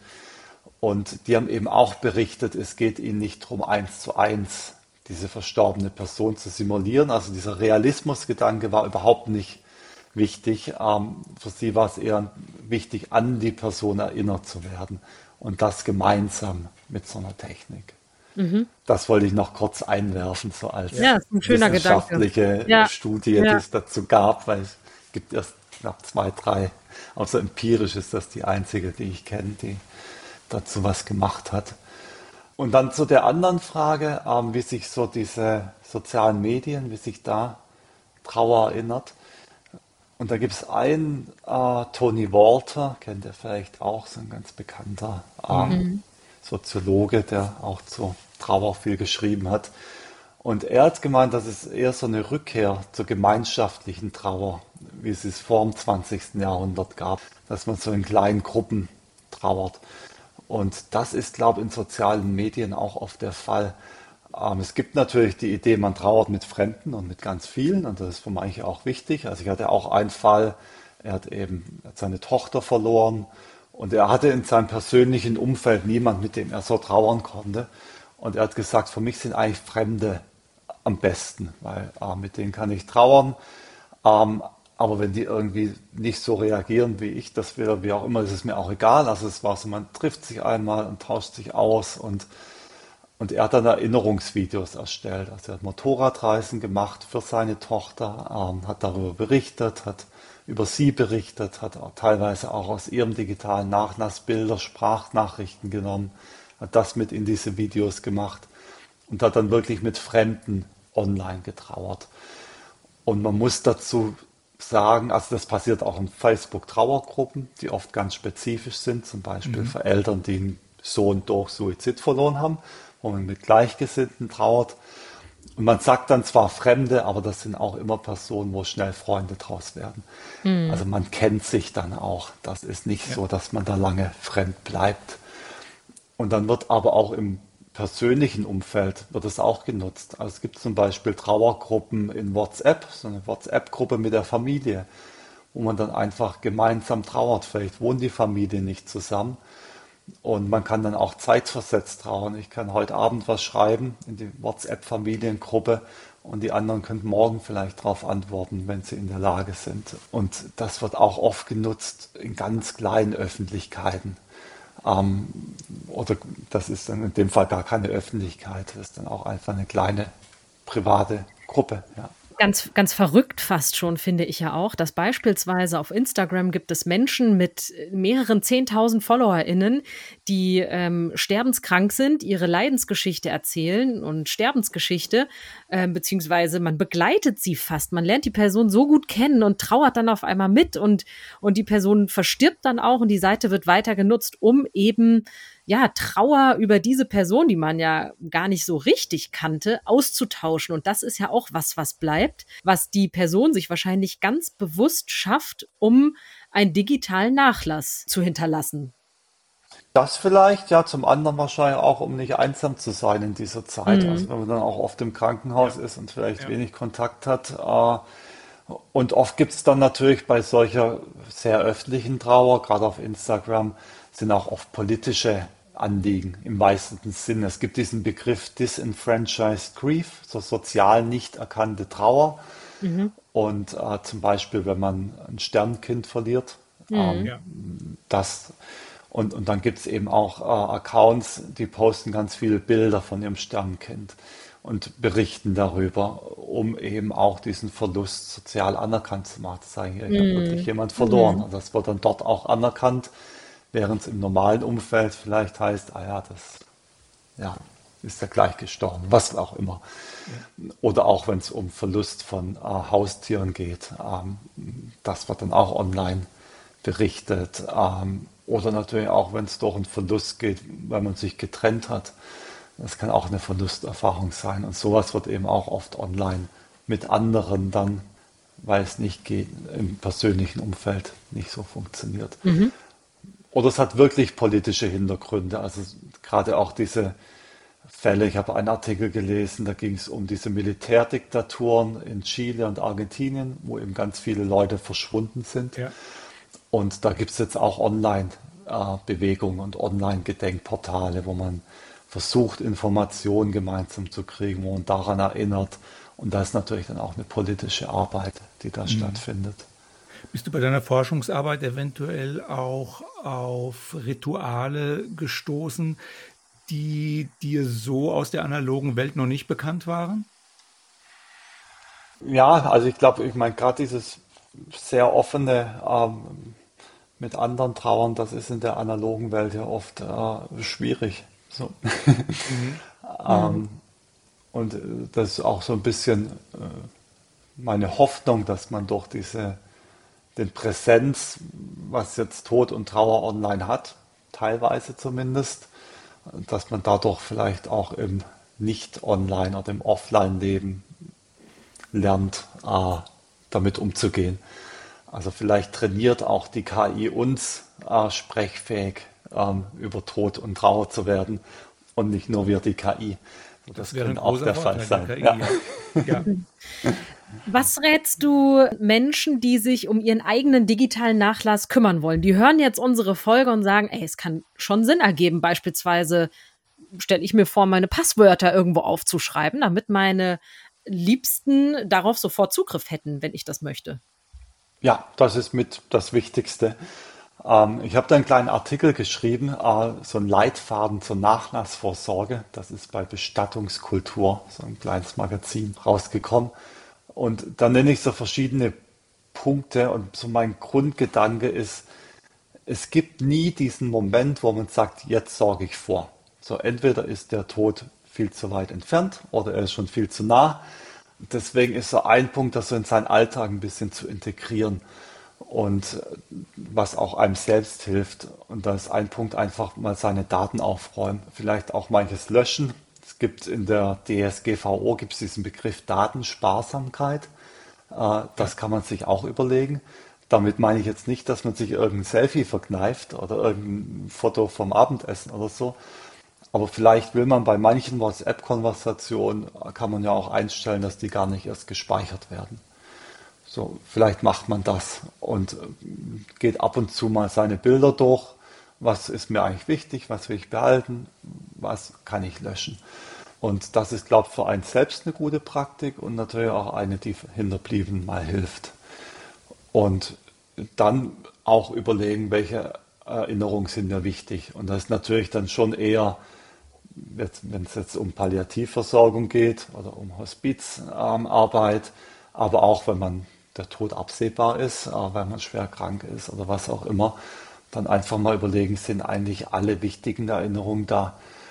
Und die haben eben auch berichtet, es geht ihnen nicht darum, eins zu eins diese verstorbene Person zu simulieren. Also dieser Realismusgedanke war überhaupt nicht wichtig. Ähm, für sie war es eher wichtig, an die Person erinnert zu werden. Und das gemeinsam mit so einer Technik. Mhm. Das wollte ich noch kurz einwerfen, so als ja, ist ein schöner wissenschaftliche Gedanke. Ja. Studie, Ja. die es dazu gab, weil es gibt erst knapp zwei, drei. Also empirisch ist das die einzige, die ich kenne, die dazu was gemacht hat. Und dann zu der anderen Frage, ähm, wie sich so diese sozialen Medien, wie sich da Trauer erinnert. Und da gibt es einen, äh, Tony Walter, kennt ihr vielleicht auch, so ein ganz bekannter äh, mhm. Soziologe, der auch zu Trauer viel geschrieben hat. Und er hat gemeint, dass es eher so eine Rückkehr zur gemeinschaftlichen Trauer, wie es es vor dem zwanzigsten Jahrhundert gab, dass man so in kleinen Gruppen trauert. Und das ist, glaube ich, in sozialen Medien auch oft der Fall. Ähm, es gibt natürlich die Idee, man trauert mit Fremden und mit ganz vielen und das ist für manche auch wichtig. Also ich hatte auch einen Fall, er hat eben er hat seine Tochter verloren und er hatte in seinem persönlichen Umfeld niemand, mit dem er so trauern konnte. Und er hat gesagt, für mich sind eigentlich Fremde am besten, weil äh, mit denen kann ich trauern. Ähm, Aber wenn die irgendwie nicht so reagieren wie ich, das wäre wie auch immer, ist es mir auch egal. Also es war so, man trifft sich einmal und tauscht sich aus und, und er hat dann Erinnerungsvideos erstellt. Also er hat Motorradreisen gemacht für seine Tochter, ähm, hat darüber berichtet, hat über sie berichtet, hat auch teilweise auch aus ihrem digitalen Nachlass Bilder, Sprachnachrichten genommen, hat das mit in diese Videos gemacht und hat dann wirklich mit Fremden online getrauert. Und man muss dazu sagen, also das passiert auch in Facebook-Trauergruppen, die oft ganz spezifisch sind, zum Beispiel mhm. für Eltern, die einen Sohn durch Suizid verloren haben, wo man mit Gleichgesinnten trauert. Und man sagt dann zwar Fremde, aber das sind auch immer Personen, wo schnell Freunde draus werden. Mhm. Also man kennt sich dann auch. Das ist nicht ja. so, dass man da lange fremd bleibt. Und dann wird aber auch im persönlichen Umfeld wird es auch genutzt. Also es gibt zum Beispiel Trauergruppen in WhatsApp, so eine WhatsApp-Gruppe mit der Familie, wo man dann einfach gemeinsam trauert. Vielleicht wohnt die Familie nicht zusammen und man kann dann auch zeitversetzt trauern. Ich kann heute Abend was schreiben in die WhatsApp-Familiengruppe und die anderen können morgen vielleicht darauf antworten, wenn sie in der Lage sind. Und das wird auch oft genutzt in ganz kleinen Öffentlichkeiten. Ähm, oder das ist dann in dem Fall gar keine Öffentlichkeit, das ist dann auch einfach eine kleine private Gruppe. Ja. Ganz, ganz verrückt fast schon, finde ich ja auch, dass beispielsweise auf Instagram gibt es Menschen mit mehreren zehntausend FollowerInnen, die ähm, sterbenskrank sind, ihre Leidensgeschichte erzählen und Sterbensgeschichte, äh, beziehungsweise man begleitet sie fast. Man lernt die Person so gut kennen und trauert dann auf einmal mit und, und die Person verstirbt dann auch und die Seite wird weiter genutzt, um eben ja, Trauer über diese Person, die man ja gar nicht so richtig kannte, auszutauschen. Und das ist ja auch was, was bleibt, was die Person sich wahrscheinlich ganz bewusst schafft, um einen digitalen Nachlass zu hinterlassen. Das vielleicht, ja, zum anderen wahrscheinlich auch, um nicht einsam zu sein in dieser Zeit. Mhm. Also wenn man dann auch oft im Krankenhaus ja. ist und vielleicht ja. wenig Kontakt hat. Äh, und oft gibt es dann natürlich bei solcher sehr öffentlichen Trauer, gerade auf Instagram, sind auch oft politische Anliegen im weitesten Sinne. Es gibt diesen Begriff Disenfranchised Grief, so sozial nicht erkannte Trauer. Mhm. Und äh, zum Beispiel, wenn man ein Sternkind verliert, mhm. ähm, ja. das und, und dann gibt es eben auch äh, Accounts, die posten ganz viele Bilder von ihrem Sternkind und berichten darüber, um eben auch diesen Verlust sozial anerkannt zu machen. Zu sagen, hier, ich mhm. habe wirklich jemand verloren. Mhm. Also das wird dann dort auch anerkannt. Während es im normalen Umfeld vielleicht heißt, ah ja, das, ja, ist er gleich gestorben, was auch immer. Ja. Oder auch wenn es um Verlust von äh, Haustieren geht, ähm, das wird dann auch online berichtet. Ähm, oder natürlich auch, wenn es durch einen Verlust geht, weil man sich getrennt hat. Das kann auch eine Verlusterfahrung sein. Und sowas wird eben auch oft online mit anderen dann, weil es nicht geht, im persönlichen Umfeld nicht so funktioniert. Mhm. Oder es hat wirklich politische Hintergründe. Also gerade auch diese Fälle, ich habe einen Artikel gelesen, da ging es um diese Militärdiktaturen in Chile und Argentinien, wo eben ganz viele Leute verschwunden sind. Ja. Und da gibt es jetzt auch Online-Bewegungen und Online-Gedenkportale, wo man versucht, Informationen gemeinsam zu kriegen, wo man daran erinnert. Und da ist natürlich dann auch eine politische Arbeit, die da mhm. stattfindet. Bist du bei deiner Forschungsarbeit eventuell auch auf Rituale gestoßen, die dir so aus der analogen Welt noch nicht bekannt waren? Ja, also ich glaube, ich meine, gerade dieses sehr offene ähm, mit anderen trauern, das ist in der analogen Welt ja oft äh, schwierig. So. Mhm. ähm, und das ist auch so ein bisschen äh, meine Hoffnung, dass man durch diese den Präsenz, was jetzt Tod und Trauer online hat, teilweise zumindest, dass man dadurch vielleicht auch im Nicht-Online oder im Offline-Leben lernt, äh, damit umzugehen. Also vielleicht trainiert auch die K I uns, äh, sprechfähig ähm, über Tod und Trauer zu werden und nicht nur wir die K I. Das, das wäre auch der Fall sein. Der K I, ja. Ja. Ja. Was rätst du Menschen, die sich um ihren eigenen digitalen Nachlass kümmern wollen? Die hören jetzt unsere Folge und sagen, ey, es kann schon Sinn ergeben, beispielsweise stelle ich mir vor, meine Passwörter irgendwo aufzuschreiben, damit meine Liebsten darauf sofort Zugriff hätten, wenn ich das möchte. Ja, das ist mit das Wichtigste. Ähm, ich habe da einen kleinen Artikel geschrieben, äh, so ein Leitfaden zur Nachlassvorsorge. Das ist bei Bestattungskultur, so ein kleines Magazin, rausgekommen. Und da nenne ich so verschiedene Punkte und so mein Grundgedanke ist, es gibt nie diesen Moment, wo man sagt, jetzt sorge ich vor. So entweder ist der Tod viel zu weit entfernt oder er ist schon viel zu nah. Deswegen ist so ein Punkt, das so in seinen Alltag ein bisschen zu integrieren und was auch einem selbst hilft. Und da ist ein Punkt, einfach mal seine Daten aufräumen, vielleicht auch manches löschen. Es gibt in der D S G V O gibt es diesen Begriff Datensparsamkeit. Das kann man sich auch überlegen. Damit meine ich jetzt nicht, dass man sich irgendein Selfie verkneift oder irgendein Foto vom Abendessen oder so. Aber vielleicht will man bei manchen WhatsApp-Konversationen, kann man ja auch einstellen, dass die gar nicht erst gespeichert werden. So, vielleicht macht man das und geht ab und zu mal seine Bilder durch. Was ist mir eigentlich wichtig? Was will ich behalten? Was kann ich löschen? Und das ist, glaube ich, für einen selbst eine gute Praktik und natürlich auch eine, die Hinterbliebenen mal hilft. Und dann auch überlegen, welche Erinnerungen sind mir wichtig. Und das ist natürlich dann schon eher, wenn es jetzt um Palliativversorgung geht oder um Hospizarbeit, aber auch wenn man der Tod absehbar ist, weil man schwer krank ist oder was auch immer, dann einfach mal überlegen, sind eigentlich alle wichtigen Erinnerungen da?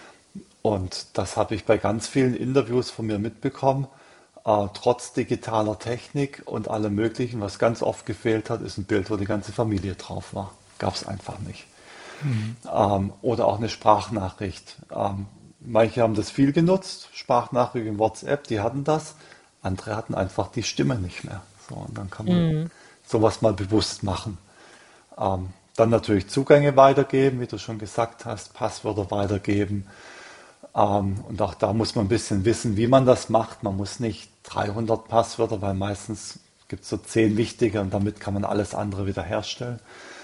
Und das habe ich bei ganz vielen Interviews von mir mitbekommen. Äh, trotz digitaler Technik und allem Möglichen, was ganz oft gefehlt hat, ist ein Bild, wo die ganze Familie drauf war. Gab es einfach nicht. Mhm. Ähm, oder auch eine Sprachnachricht. Ähm, manche haben das viel genutzt, Sprachnachricht in WhatsApp, die hatten das. Andere hatten einfach die Stimme nicht mehr. So, und dann kann man mhm. sowas mal bewusst machen. Ähm, dann natürlich Zugänge weitergeben, wie du schon gesagt hast, Passwörter weitergeben. Ähm, und auch da muss man ein bisschen wissen, wie man das macht. Man muss nicht dreihundert Passwörter, weil meistens gibt es so zehn wichtige und damit kann man alles andere wiederherstellen.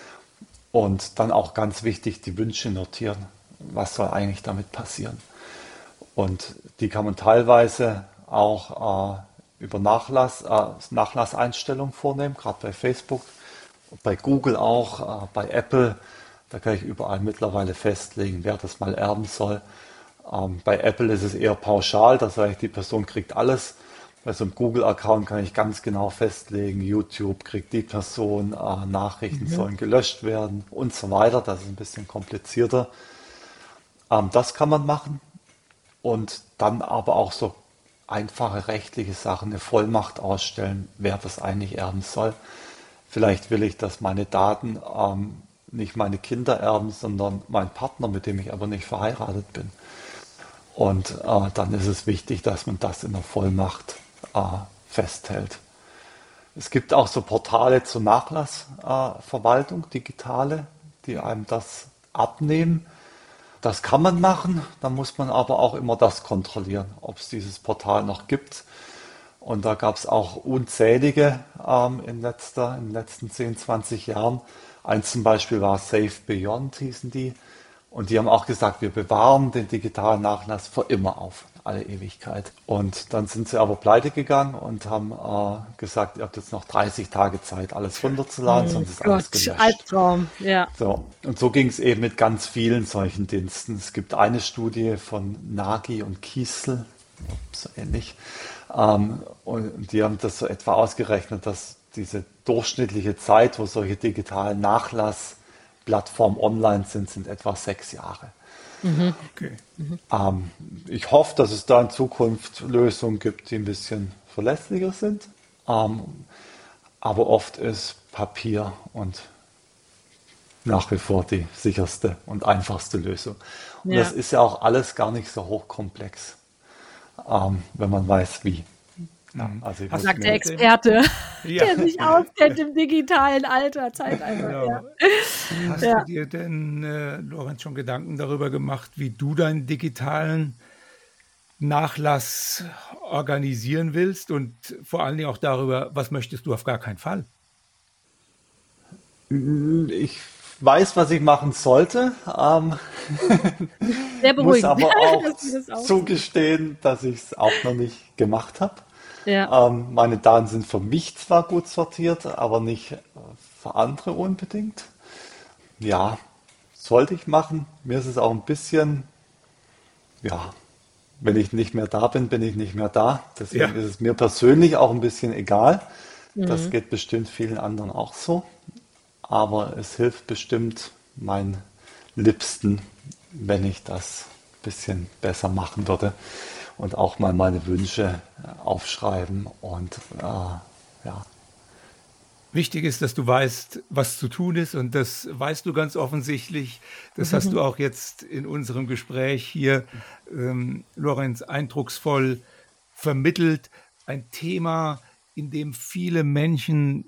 Und dann auch ganz wichtig, die Wünsche notieren. Was soll eigentlich damit passieren? Und die kann man teilweise auch äh, über Nachlass, äh, Nachlasseinstellungen vornehmen, gerade bei Facebook, bei Google auch, äh, bei Apple. Da kann ich überall mittlerweile festlegen, wer das mal erben soll. Ähm, bei Apple ist es eher pauschal, das heißt, die Person kriegt alles. Bei so einem Google-Account kann ich ganz genau festlegen, YouTube kriegt die Person, äh, Nachrichten mhm. sollen gelöscht werden und so weiter. Das ist ein bisschen komplizierter. Ähm, das kann man machen. und dann aber auch so einfache rechtliche Sachen, eine Vollmacht ausstellen, wer das eigentlich erben soll. Vielleicht will ich, dass meine Daten ähm, nicht meine Kinder erben, sondern mein Partner, mit dem ich aber nicht verheiratet bin. Und äh, dann ist es wichtig, dass man das in der Vollmacht äh, festhält. Es gibt auch so Portale zur Nachlassverwaltung, äh, digitale, die einem das abnehmen. Das kann man machen, da muss man aber auch immer das kontrollieren, ob es dieses Portal noch gibt. Und da gab es auch unzählige ähm, in, letzter, in den letzten zehn, zwanzig Jahren. Eins zum Beispiel war Safe Beyond, hießen die. Und die haben auch gesagt, wir bewahren den digitalen Nachlass für immer auf, alle Ewigkeit. Und dann sind sie aber pleite gegangen und haben äh, gesagt, ihr habt jetzt noch dreißig Tage Zeit, alles runterzuladen, Oh sonst ist alles Gott, gelöscht. Albtraum, ja. So, und so ging es eben mit ganz vielen solchen Diensten. Es gibt eine Studie von Nagy und Kiesel, so ähnlich, ähm, und die haben das so etwa ausgerechnet, dass diese durchschnittliche Zeit, wo solche digitalen Nachlassplattformen online sind, sind etwa sechs Jahre. Okay. Ähm, ich hoffe, dass es da in Zukunft Lösungen gibt, die ein bisschen verlässlicher sind. Ähm, aber oft ist Papier und nach wie vor die sicherste und einfachste Lösung. Und Ja. das ist ja auch alles gar nicht so hochkomplex, ähm, wenn man weiß, wie. Ja, also ich Hast muss Sagt mir- der Experte, Ja. der sich auskennt im digitalen Alter, Zeitalter. Genau. Ja. Hast Ja. du dir denn, äh, Lorenz, schon Gedanken darüber gemacht, wie du deinen digitalen Nachlass organisieren willst und vor allen Dingen auch darüber, was möchtest du auf gar keinen Fall? Ich weiß, was ich machen sollte, ähm, Sehr muss beruhigend. aber auch dass du das auch- zugestehen, dass ich es auch noch nicht gemacht habe. Ja. Ähm, meine Daten sind für mich zwar gut sortiert, aber nicht äh, für andere unbedingt. Ja, sollte ich machen. Mir ist es auch ein bisschen, ja, wenn ich nicht mehr da bin, bin ich nicht mehr da. Deswegen Ja. ist es mir persönlich auch ein bisschen egal. Das geht bestimmt vielen anderen auch so. Aber es hilft bestimmt meinen Liebsten, wenn ich das ein bisschen besser machen würde und auch mal meine Wünsche äh, aufschreiben und äh, ja. Wichtig ist, dass du weißt, was zu tun ist, und das weißt du ganz offensichtlich. Das hast du auch jetzt in unserem Gespräch hier, ähm, Lorenz, eindrucksvoll vermittelt. Ein Thema, in dem viele Menschen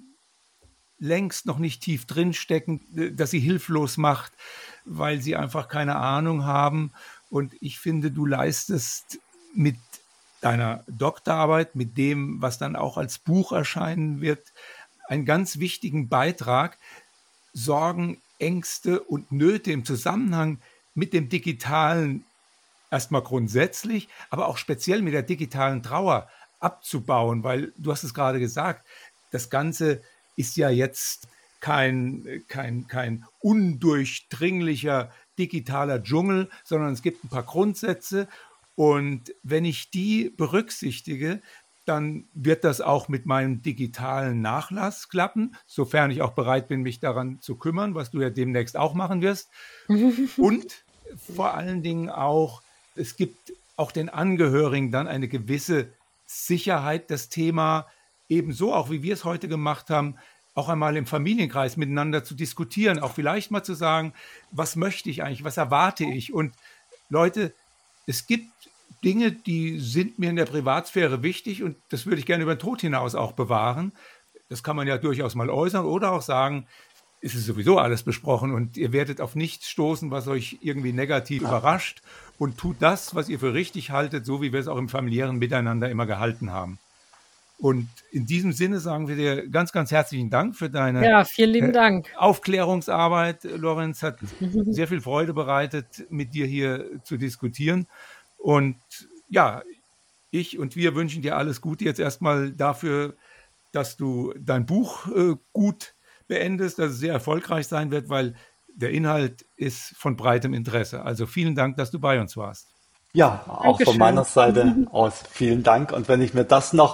längst noch nicht tief drinstecken, äh, das sie hilflos macht, weil sie einfach keine Ahnung haben. Und ich finde, du leistest mit deiner Doktorarbeit, mit dem, was dann auch als Buch erscheinen wird, einen ganz wichtigen Beitrag, Sorgen, Ängste und Nöte im Zusammenhang mit dem Digitalen erstmal grundsätzlich, aber auch speziell mit der digitalen Trauer abzubauen, weil du hast es gerade gesagt, das Ganze ist ja jetzt kein, kein, kein undurchdringlicher digitaler Dschungel, sondern es gibt ein paar Grundsätze, und wenn ich die berücksichtige, dann wird das auch mit meinem digitalen Nachlass klappen, sofern ich auch bereit bin, mich daran zu kümmern, was du ja demnächst auch machen wirst. Und vor allen Dingen auch, es gibt auch den Angehörigen dann eine gewisse Sicherheit, das Thema ebenso, auch wie wir es heute gemacht haben, auch einmal im Familienkreis miteinander zu diskutieren, auch vielleicht mal zu sagen, was möchte ich eigentlich, was erwarte ich? Und Leute, es gibt Dinge, die sind mir in der Privatsphäre wichtig, und das würde ich gerne über den Tod hinaus auch bewahren. Das kann man ja durchaus mal äußern oder auch sagen, es ist sowieso alles besprochen und ihr werdet auf nichts stoßen, was euch irgendwie negativ überrascht, und tut das, was ihr für richtig haltet, so wie wir es auch im familiären Miteinander immer gehalten haben. Und in diesem Sinne sagen wir dir ganz, ganz herzlichen Dank für deine Ja, vielen lieben äh, Dank. Aufklärungsarbeit. Lorenz, hat sehr viel Freude bereitet, mit dir hier zu diskutieren. Und ja, ich und wir wünschen dir alles Gute jetzt erstmal dafür, dass du dein Buch äh, gut beendest, dass es sehr erfolgreich sein wird, weil der Inhalt ist von breitem Interesse. Also vielen Dank, dass du bei uns warst. Ja, auch Dankeschön. von meiner Seite aus vielen Dank. Und wenn ich mir das noch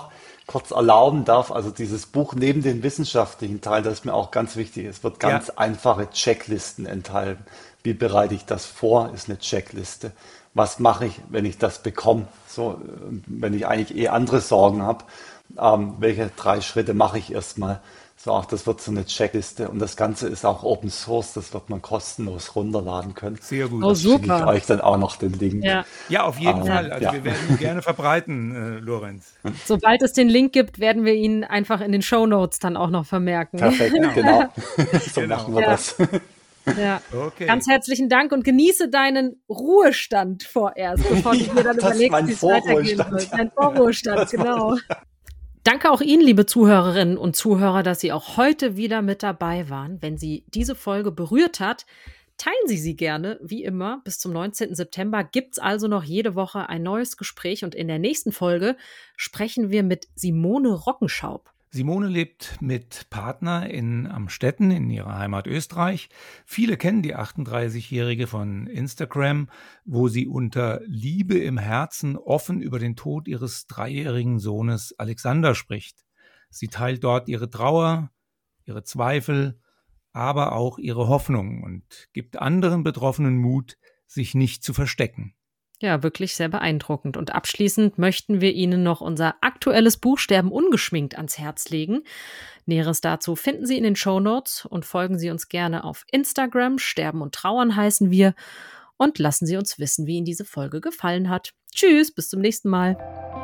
kurz erlauben darf, also dieses Buch neben den wissenschaftlichen Teil, das ist mir auch ganz wichtig, es wird ganz Ja. einfache Checklisten enthalten. Wie bereite ich das vor, ist eine Checkliste. Was mache ich, wenn ich das bekomme? So, äh, wenn ich eigentlich eh andere Sorgen habe, ähm, welche drei Schritte mache ich erstmal? So, auch das wird so eine Checkliste und das Ganze ist auch Open Source, das wird man kostenlos runterladen können. Sehr gut. Oh, Da schicke ich super. euch dann auch noch den Link. Ja. Ja, auf jeden Ähm, Fall. Also ja. wir werden ihn gerne verbreiten, äh, Lorenz. Sobald es den Link gibt, werden wir ihn einfach in den Shownotes dann auch noch vermerken. Perfekt, Genau. genau. So Genau. machen wir Ja. das. Ja. Okay. Ganz herzlichen Dank und genieße deinen Ruhestand vorerst, bevor du Ja, dir dann das ist überlegst, mein wie es weitergehen Vorruhestand. soll. Dein Vorruhestand, genau. Danke auch Ihnen, liebe Zuhörerinnen und Zuhörer, dass Sie auch heute wieder mit dabei waren. Wenn Sie diese Folge berührt hat, teilen Sie sie gerne, wie immer. Bis zum neunzehnten September gibt's also noch jede Woche ein neues Gespräch und in der nächsten Folge sprechen wir mit Simone Rockenschaub. Simone lebt mit Partner in Amstetten in ihrer Heimat Österreich. Viele kennen die achtunddreißigjährige von Instagram, wo sie unter Liebe im Herzen offen über den Tod ihres dreijährigen Sohnes Alexander spricht. Sie teilt dort ihre Trauer, ihre Zweifel, aber auch ihre Hoffnung und gibt anderen Betroffenen Mut, sich nicht zu verstecken. Ja, wirklich sehr beeindruckend. Und abschließend möchten wir Ihnen noch unser aktuelles Buch Sterben ungeschminkt ans Herz legen. Näheres dazu finden Sie in den Shownotes und folgen Sie uns gerne auf Instagram. Sterben und Trauern heißen wir. Und lassen Sie uns wissen, wie Ihnen diese Folge gefallen hat. Tschüss, bis zum nächsten Mal.